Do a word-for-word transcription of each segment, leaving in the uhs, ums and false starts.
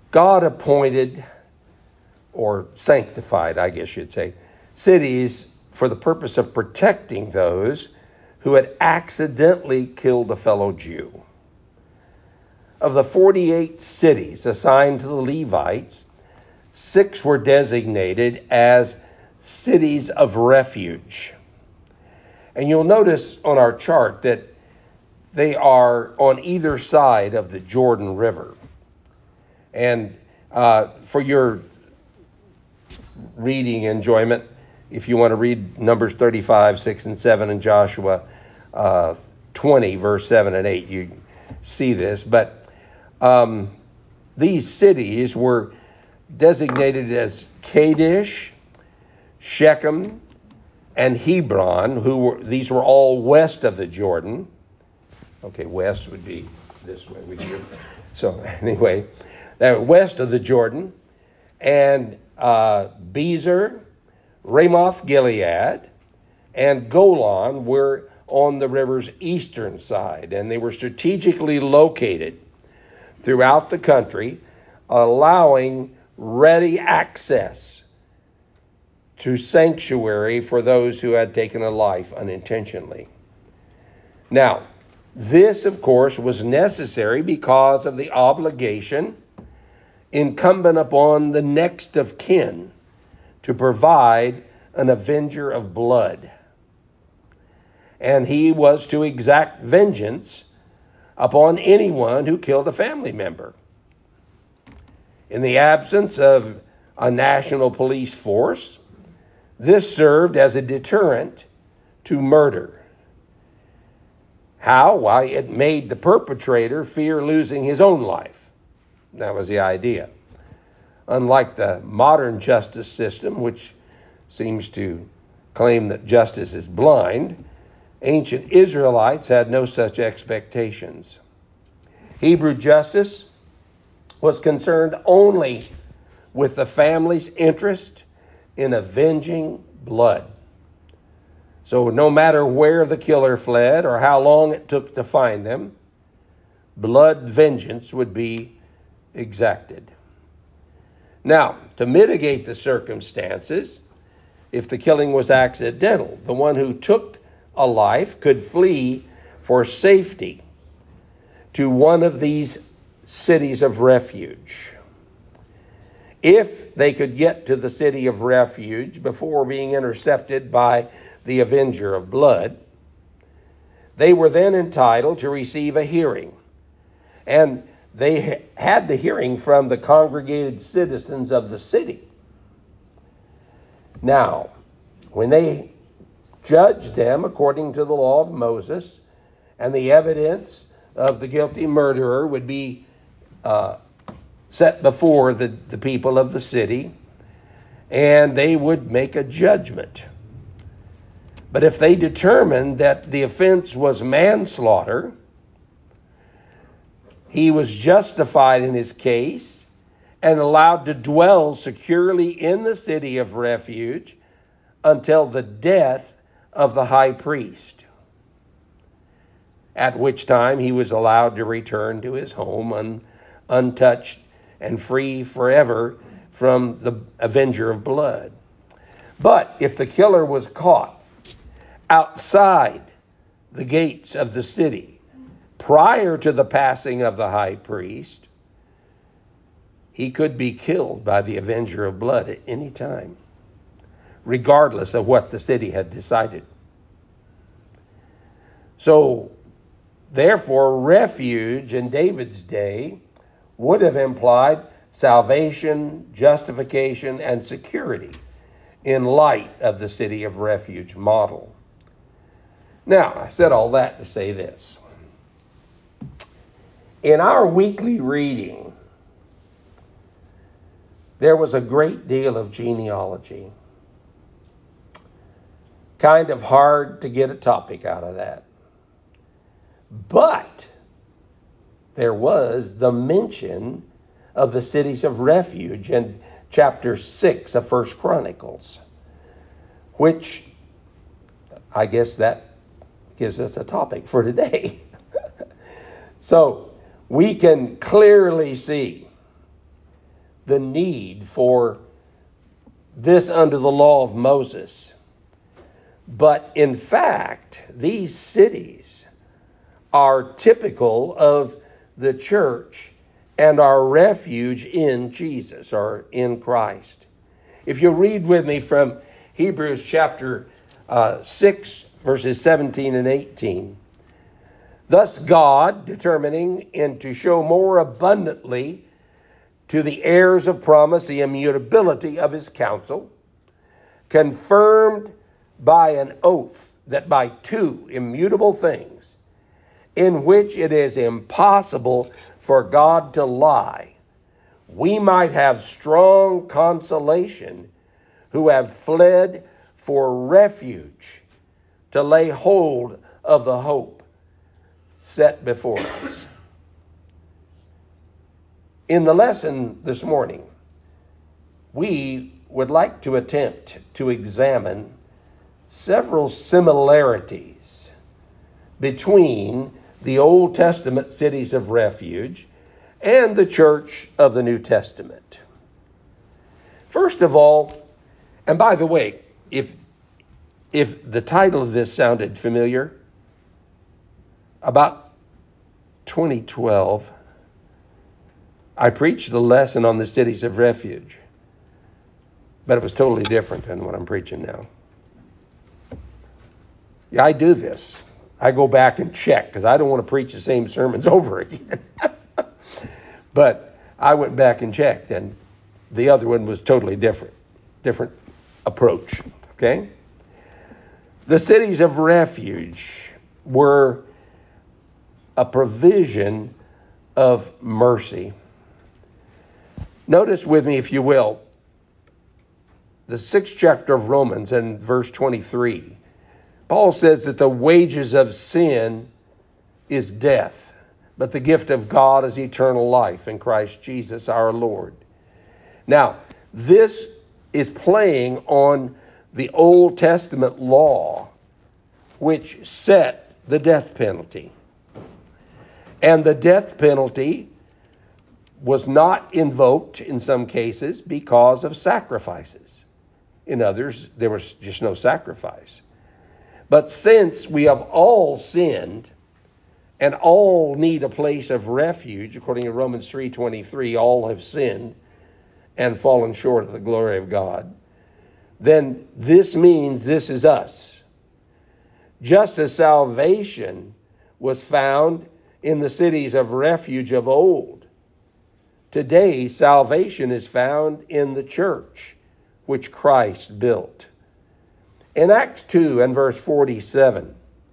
God appointed, or sanctified, I guess you'd say, cities for the purpose of protecting those who had accidentally killed a fellow Jew. Of the forty-eight cities assigned to the Levites, six were designated as cities of refuge. And you'll notice on our chart that they are on either side of the Jordan River. And uh, for your reading enjoyment, if you want to read Numbers thirty-five, six and seven, and Joshua uh, twenty, verse seven and eight, you see this. But um, these cities were designated as Kadesh, Shechem, and Hebron, who were, these were all west of the Jordan. Okay, west would be this way. Would you? So anyway, they're west of the Jordan, and uh, Bezer, Ramoth Gilead, and Golan were on the river's eastern side, and they were strategically located throughout the country, allowing ready access to sanctuary for those who had taken a life unintentionally. Now, this, of course, was necessary because of the obligation incumbent upon the next of kin to provide an avenger of blood. And he was to exact vengeance upon anyone who killed a family member. In the absence of a national police force, this served as a deterrent to murder. How? Why, it made the perpetrator fear losing his own life. That was the idea. Unlike the modern justice system, which seems to claim that justice is blind, ancient Israelites had no such expectations. Hebrew justice was concerned only with the family's interest in avenging blood. So no matter where the killer fled or how long it took to find them, blood vengeance would be exacted. Now, to mitigate the circumstances, if the killing was accidental, the one who took a life could flee for safety to one of these cities of refuge. If they could get to the city of refuge before being intercepted by the avenger of blood, they were then entitled to receive a hearing. And they had the hearing from the congregated citizens of the city. Now, when they judged them according to the law of Moses, and the evidence of the guilty murderer would be uh, set before the, the people of the city, and they would make a judgment. But if they determined that the offense was manslaughter, he was justified in his case and allowed to dwell securely in the city of refuge until the death of the high priest, at which time he was allowed to return to his home un, untouched and free forever from the avenger of blood. But if the killer was caught outside the gates of the city prior to the passing of the high priest, he could be killed by the avenger of blood at any time, regardless of what the city had decided. So, therefore, refuge in David's day would have implied salvation, justification, and security in light of the city of refuge model. Now, I said all that to say this. In our weekly reading, there was a great deal of genealogy. Kind of hard to get a topic out of that. But there was the mention of the cities of refuge in chapter six of First Chronicles, which I guess that gives us a topic for today. So we can clearly see the need for this under the law of Moses. But in fact, these cities are typical of the church and our refuge in Jesus, or in Christ. If you read with me from Hebrews chapter uh, six, verses seventeen and eighteen. Thus God, determining and to show more abundantly to the heirs of promise the immutability of his counsel, confirmed by an oath that by two immutable things, in which it is impossible for God to lie, we might have strong consolation who have fled for refuge to lay hold of the hope set before us. In the lesson this morning, we would like to attempt to examine several similarities between the Old Testament cities of refuge and the church of the New Testament. First of all, and by the way, if if the title of this sounded familiar, about twenty twelve, I preached a lesson on the cities of refuge, but it was totally different than what I'm preaching now. Yeah, I do this. I go back and check because I don't want to preach the same sermons over again. But I went back and checked, and the other one was totally different, different approach. Okay? The cities of refuge were a provision of mercy. Notice with me, if you will, the sixth chapter of Romans and verse twenty-three. Paul says that the wages of sin is death, but the gift of God is eternal life in Christ Jesus our Lord. Now, this is playing on the Old Testament law, which set the death penalty. And the death penalty was not invoked in some cases because of sacrifices. In others, there was just no sacrifice. But since we have all sinned and all need a place of refuge, according to Romans three twenty-three, all have sinned and fallen short of the glory of God, then this means this is us. Just as salvation was found in the cities of refuge of old, today salvation is found in the church, which Christ built. In Acts two and verse forty-seven,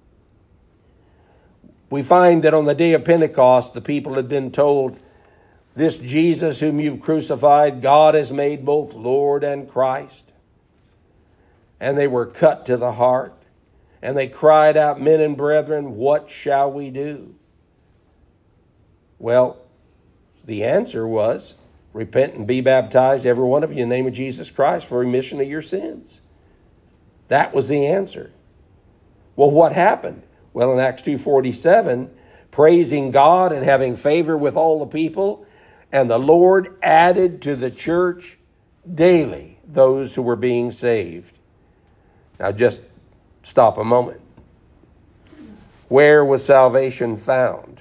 we find that on the day of Pentecost, the people had been told, this Jesus whom you've crucified, God has made both Lord and Christ. And they were cut to the heart. And they cried out, men and brethren, what shall we do? Well, the answer was, repent and be baptized, every one of you, in the name of Jesus Christ, for remission of your sins. That was the answer. Well, what happened? Well, in Acts two forty-seven, praising God and having favor with all the people, and the Lord added to the church daily those who were being saved. Now just stop a moment. Where was salvation found?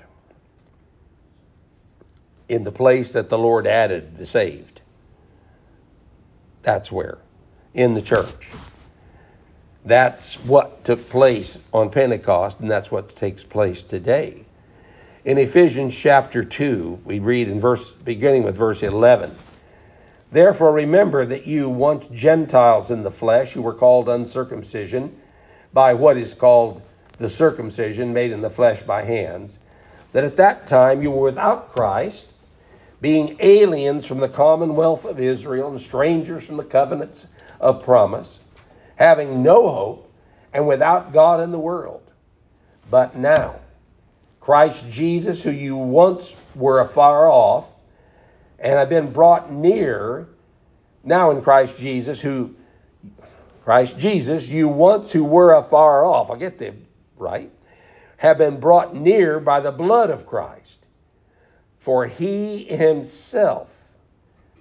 In the place that the Lord added the saved. That's where. In the church. That's what took place on Pentecost, and that's what takes place today. In Ephesians chapter two, we read in verse, beginning with verse eleven. Therefore remember that you, once Gentiles in the flesh, who were called uncircumcision, by what is called the circumcision made in the flesh by hands, that at that time you were without Christ, being aliens from the commonwealth of Israel and strangers from the covenants of promise, having no hope and without God in the world. But now, Christ Jesus, who you once were afar off, and have been brought near, now in Christ Jesus, who, Christ Jesus, you once who were afar off, I'll get them right, have been brought near by the blood of Christ. For he himself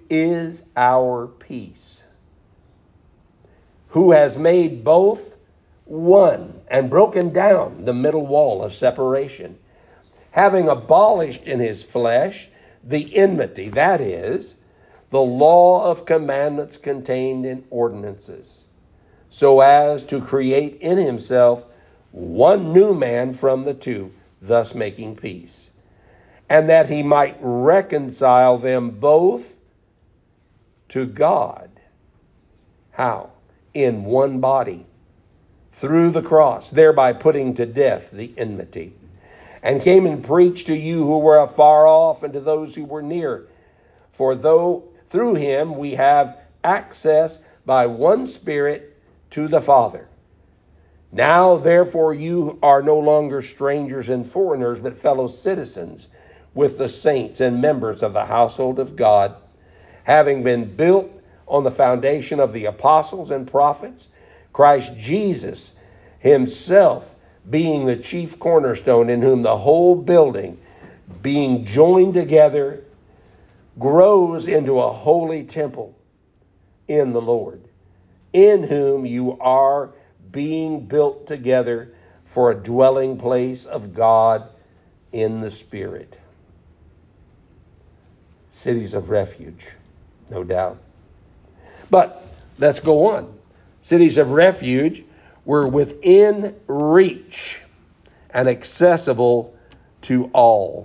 is our peace, who has made both one and broken down the middle wall of separation, having abolished in his flesh the enmity, that is, the law of commandments contained in ordinances, so as to create in himself one new man from the two, thus making peace, and that he might reconcile them both to God. How? In one body, through the cross, thereby putting to death the enmity. And came and preached to you who were afar off and to those who were near. For though through him we have access by one Spirit to the Father. Now therefore you are no longer strangers and foreigners, but fellow citizens with the saints and members of the household of God, having been built on the foundation of the apostles and prophets, Christ Jesus himself being the chief cornerstone, in whom the whole building, being joined together, grows into a holy temple in the Lord, in whom you are being built together for a dwelling place of God in the Spirit. Cities of refuge, no doubt. But let's go on. Cities of refuge were within reach and accessible to all.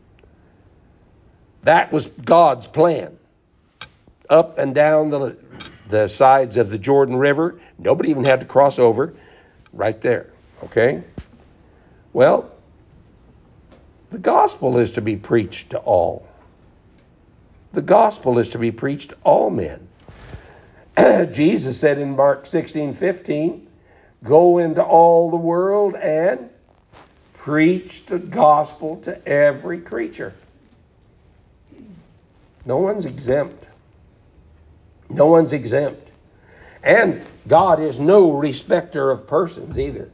That was God's plan. Up and down the, the sides of the Jordan River. Nobody even had to cross over. Right there. Okay? Well, the gospel is to be preached to all. The gospel is to be preached to all men. Jesus said in Mark sixteen fifteen, go into all the world and preach the gospel to every creature. No one's exempt. No one's exempt. And God is no respecter of persons either.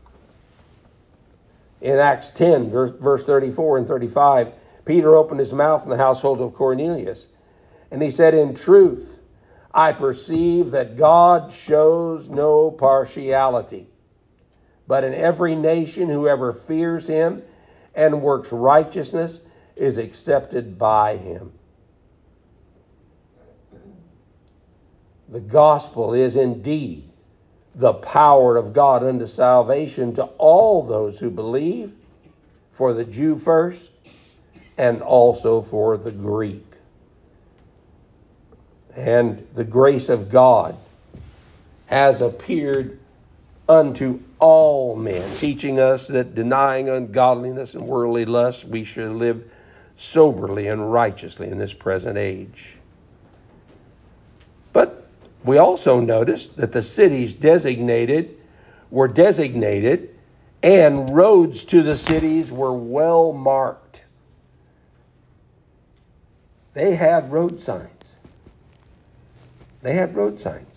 In Acts ten, verse, verse thirty-four and thirty-five, Peter opened his mouth in the household of Cornelius, and he said, in truth, I perceive that God shows no partiality, but in every nation whoever fears him and works righteousness is accepted by him. The gospel is indeed the power of God unto salvation to all those who believe, for the Jew first, and also for the Greek. And the grace of God has appeared unto all men, teaching us that denying ungodliness and worldly lust, we should live soberly and righteously in this present age. But we also notice that the cities designated were designated and roads to the cities were well marked. They had road signs. They had road signs.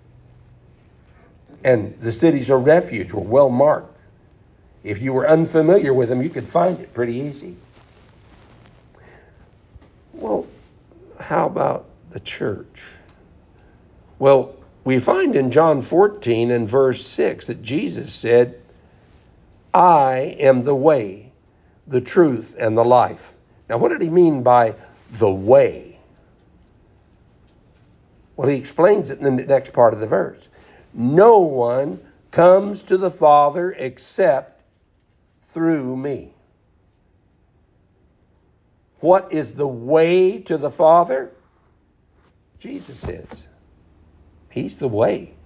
And the cities of refuge were well marked. If you were unfamiliar with them, you could find it pretty easy. Well, how about the church? Well, we find in John fourteen and verse six that Jesus said, I am the way, the truth, and the life. Now, what did he mean by the way? Well, he explains it in the next part of the verse. No one comes to the Father except through me. What is the way to the Father? Jesus is. He's the way.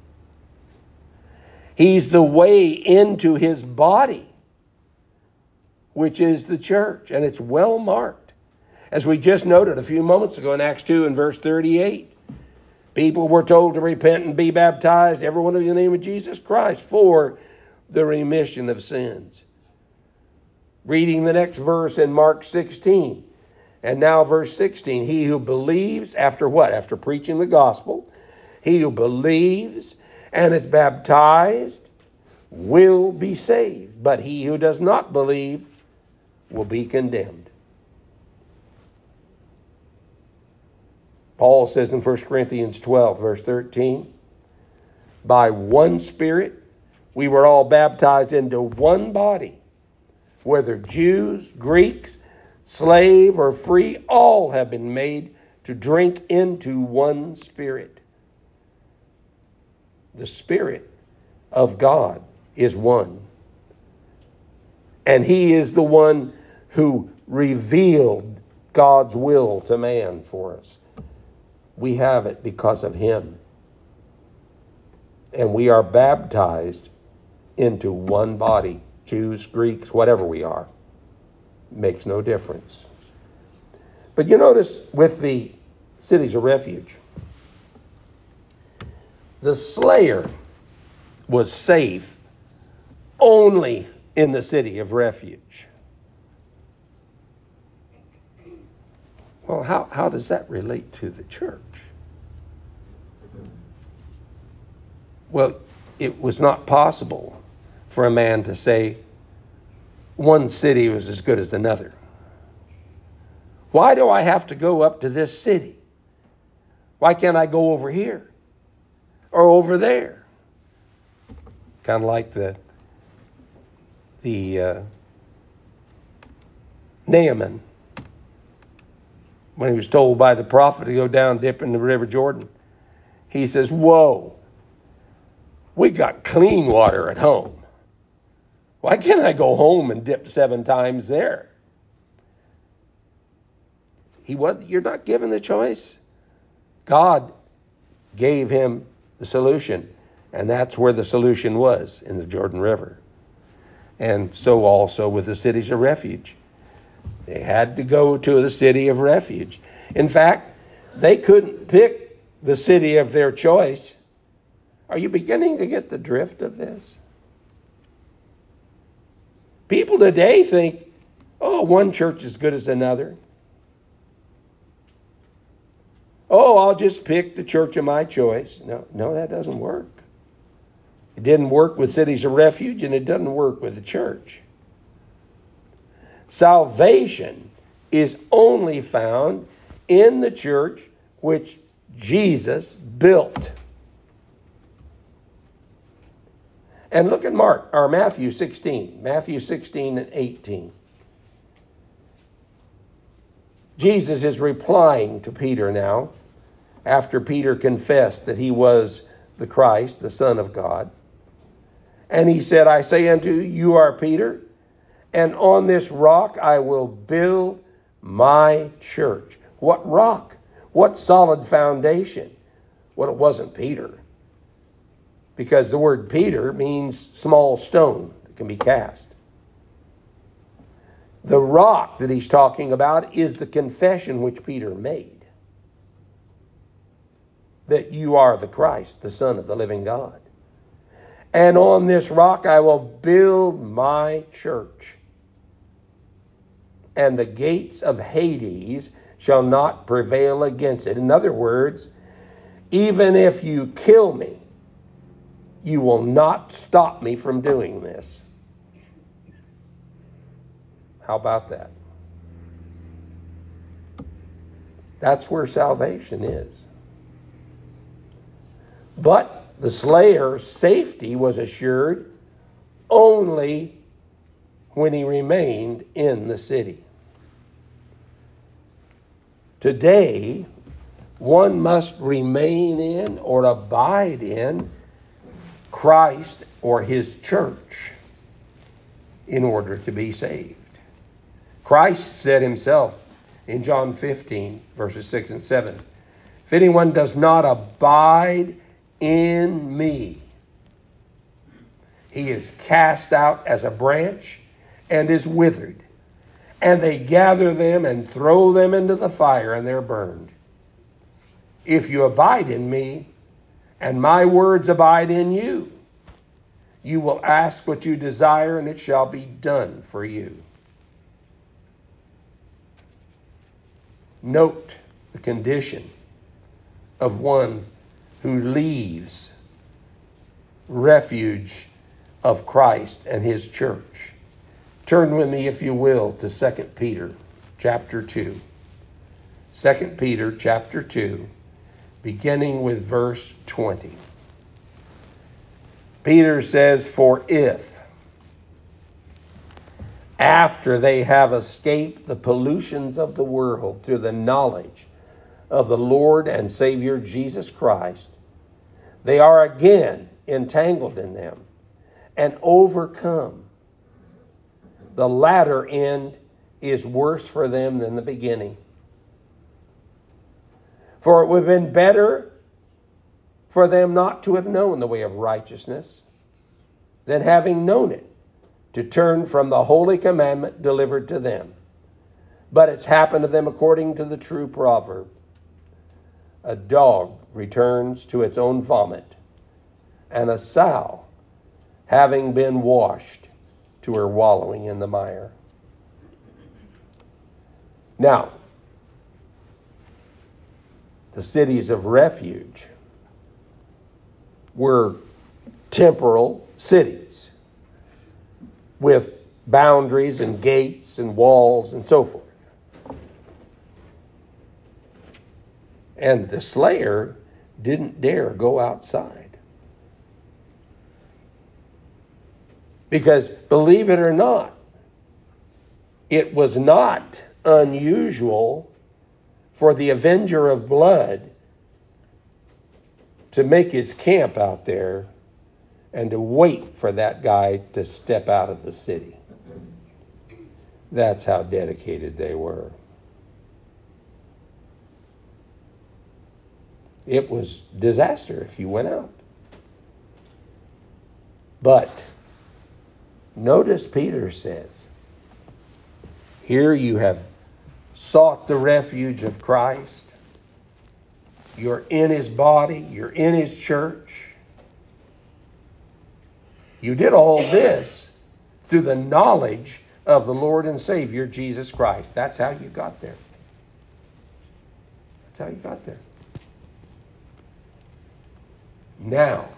He's the way into his body, which is the church, and it's well marked. As we just noted a few moments ago in Acts two and verse thirty-eight, people were told to repent and be baptized, every one of you in the name of Jesus Christ, for the remission of sins. Reading the next verse in Mark sixteen, and now verse sixteen, he who believes, after what? After preaching the gospel, he who believes and is baptized will be saved, but he who does not believe will be condemned. Paul says in First Corinthians twelve, verse thirteen, by one Spirit we were all baptized into one body, whether Jews, Greeks, slave or free, all have been made to drink into one Spirit. The Spirit of God is one. And he is the one who revealed God's will to man for us. We have it because of him. And we are baptized into one body. Jews, Greeks, whatever we are. Makes no difference. But you notice with the cities of refuge, the slayer was safe only in the city of refuge. Well, how, how does that relate to the church? Well, it was not possible for a man to say one city was as good as another. Why do I have to go up to this city? Why can't I go over here or over there? Kind of like the the uh, Naaman, when he was told by the prophet to go down dip in the river Jordan. He says, whoa, we got clean water at home. Why can't I go home and dip seven times there? He was, you're not given the choice. God gave him the solution, and that's where the solution was, in the Jordan River. And so also with the cities of refuge. They had to go to the city of refuge. In fact, they couldn't pick the city of their choice. Are you beginning to get the drift of this? People today think, oh, one church is as good as another. Oh, I'll just pick the church of my choice. No, no, that doesn't work. It didn't work with cities of refuge, and it doesn't work with the church. Salvation is only found in the church which Jesus built. And look at Mark, or Matthew sixteen. Matthew sixteen and eighteen. Jesus is replying to Peter now, after Peter confessed that he was the Christ, the Son of God. And he said, I say unto you, you are Peter, and on this rock I will build my church. What rock? What solid foundation? Well, it wasn't Peter. Because the word Peter means small stone that can be cast. The rock that he's talking about is the confession which Peter made. That you are the Christ, the Son of the living God. And on this rock I will build my church. And the gates of Hades shall not prevail against it. In other words, even if you kill me, you will not stop me from doing this. How about that? That's where salvation is. But the slayer's safety was assured only when he remained in the city. Today, one must remain in or abide in Christ or his church in order to be saved. Christ said himself in John fifteen, verses six and seven, if anyone does not abide in me, he is cast out as a branch and is withered. And they gather them and throw them into the fire, and they're burned. If you abide in me, and my words abide in you, you will ask what you desire, and it shall be done for you. Note the condition of one who leaves refuge of Christ and his church. Turn with me, if you will, to Second Peter chapter two. Second Peter chapter two beginning with verse twenty. Peter says, "For if, after they have escaped the pollutions of the world through the knowledge of the Lord and Savior Jesus Christ, they are again entangled in them and overcome, the latter end is worse for them than the beginning. For it would have been better for them not to have known the way of righteousness than having known it, to turn from the holy commandment delivered to them. But it's happened to them according to the true proverb. A dog returns to its own vomit, and a sow, having been washed, to her wallowing in the mire." Now, the cities of refuge were temporal cities with boundaries and gates and walls and so forth. And the slayer didn't dare go outside. Because, believe it or not, it was not unusual for the avenger of blood to make his camp out there and to wait for that guy to step out of the city. That's how dedicated they were. It was disaster if you went out. But notice Peter says, here you have sought the refuge of Christ. You're in his body. You're in his church. You did all this through the knowledge of the Lord and Savior, Jesus Christ. That's how you got there. That's how you got there. Now,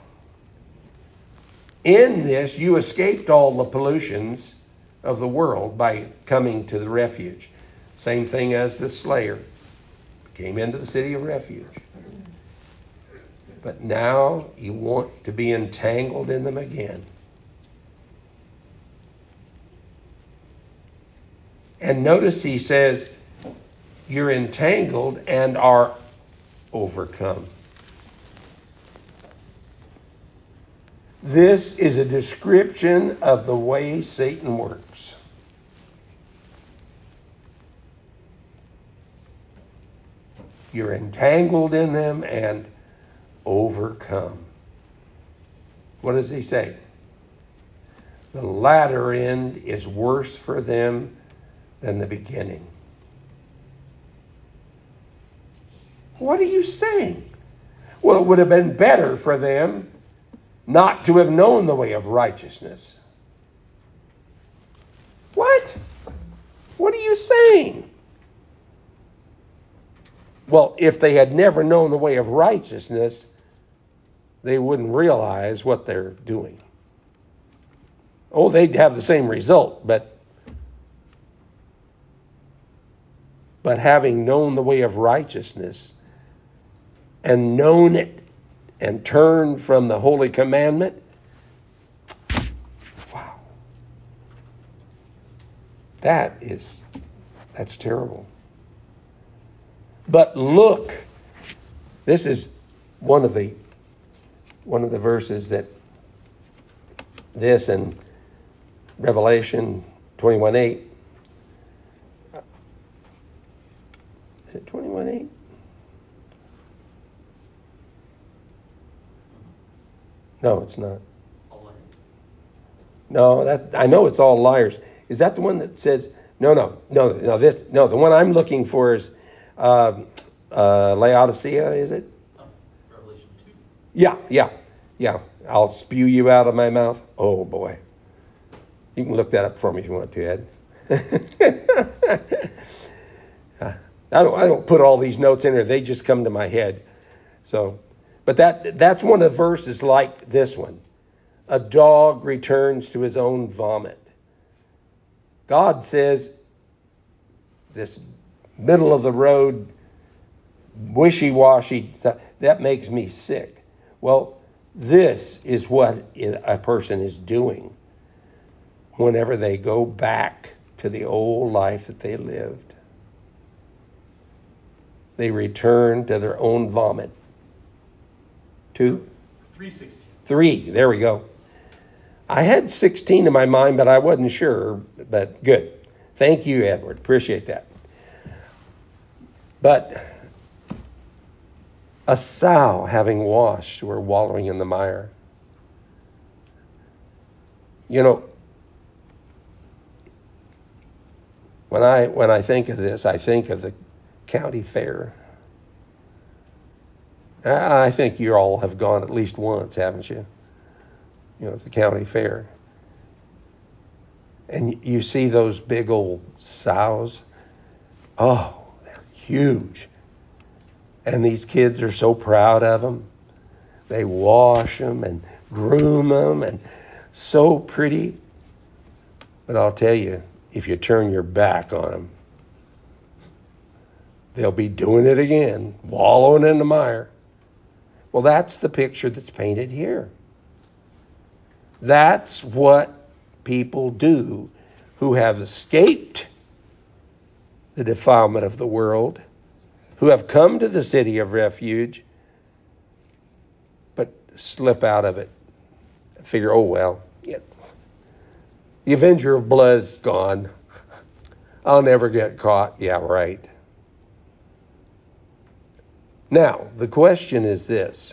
in this, you escaped all the pollutions of the world by coming to the refuge. Same thing as the slayer came into the city of refuge. But now you want to be entangled in them again. And notice he says, you're entangled and are overcome. This is a description of the way Satan works. You're entangled in them and overcome. What does he say? The latter end is worse for them than the beginning. What are you saying? Well, it would have been better for them not to have known the way of righteousness. What? What are you saying? Well, if they had never known the way of righteousness, they wouldn't realize what they're doing. Oh, they'd have the same result, but but having known the way of righteousness and known it and turned from the holy commandment, wow. That is, that's terrible. But look, this is one of the one of the verses that this and Revelation twenty-one eight. Is it twenty-one eight? No, it's not. All liars. No, that I know it's all liars. Is that the one that says no, no, no, no? This no. The one I'm looking for is uh, uh, Laodicea. Is it? Oh, Revelation two. Yeah, yeah, yeah. I'll spew you out of my mouth. Oh boy, you can look that up for me if you want to, Ed. I don't. I don't put all these notes in there. They just come to my head. So. But that that's one of the verses like this one. A dog returns to his own vomit. God says this middle of the road, wishy-washy, That makes me sick. Well, this is what a person is doing whenever they go back to the old life that they lived. They return to their own vomit. Two? three sixteen. Three. There we go. I had sixteen in my mind, but I wasn't sure. But good. Thank you, Edward. Appreciate that. But a sow having washed were wallowing in the mire. You know, when I when I think of this, I think of the county fair. I, I think you all have gone at least once, haven't you? You know, the county fair. And you see those big old sows. Oh, they're huge. And these kids are so proud of them. They wash them and groom them and so pretty. But I'll tell you, if you turn your back on them, they'll be doing it again, wallowing in the mire. Well, that's the picture that's painted here. That's what people do who have escaped the defilement of the world, who have come to the city of refuge, but slip out of it. Figure, oh, well, yeah, the Avenger of Blood's gone. I'll never get caught. Yeah, right. Now, the question is this,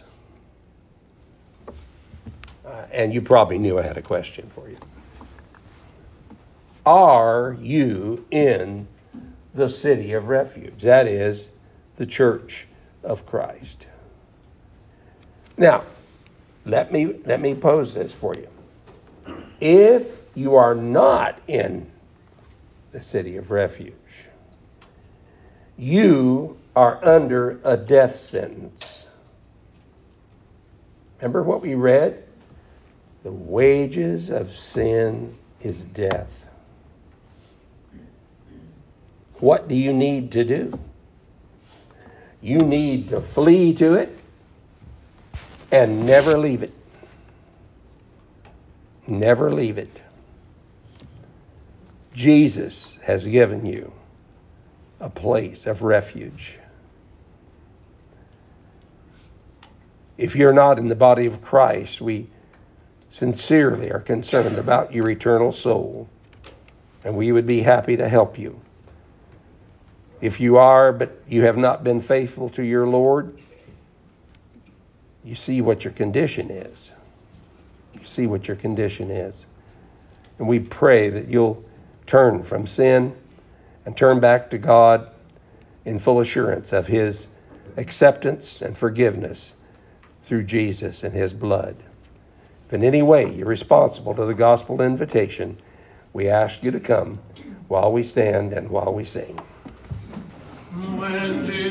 uh, and you probably knew I had a question for you. Are you in the city of refuge? That is, the church of Christ. Now, let me let me pose this for you. If you are not in the city of refuge, you are under a death sentence. Remember what we read? The wages of sin is death. What do you need to do? You need to flee to it and never leave it. Never leave it. Jesus has given you a place of refuge. If you're not in the body of Christ, we sincerely are concerned about your eternal soul, and we would be happy to help you. If you are, but you have not been faithful to your Lord, you see what your condition is. You see what your condition is. And we pray that you'll turn from sin and turn back to God in full assurance of His acceptance and forgiveness through Jesus and His blood. If in any way you're responsible to the gospel invitation, we ask you to come while we stand and while we sing. When Jesus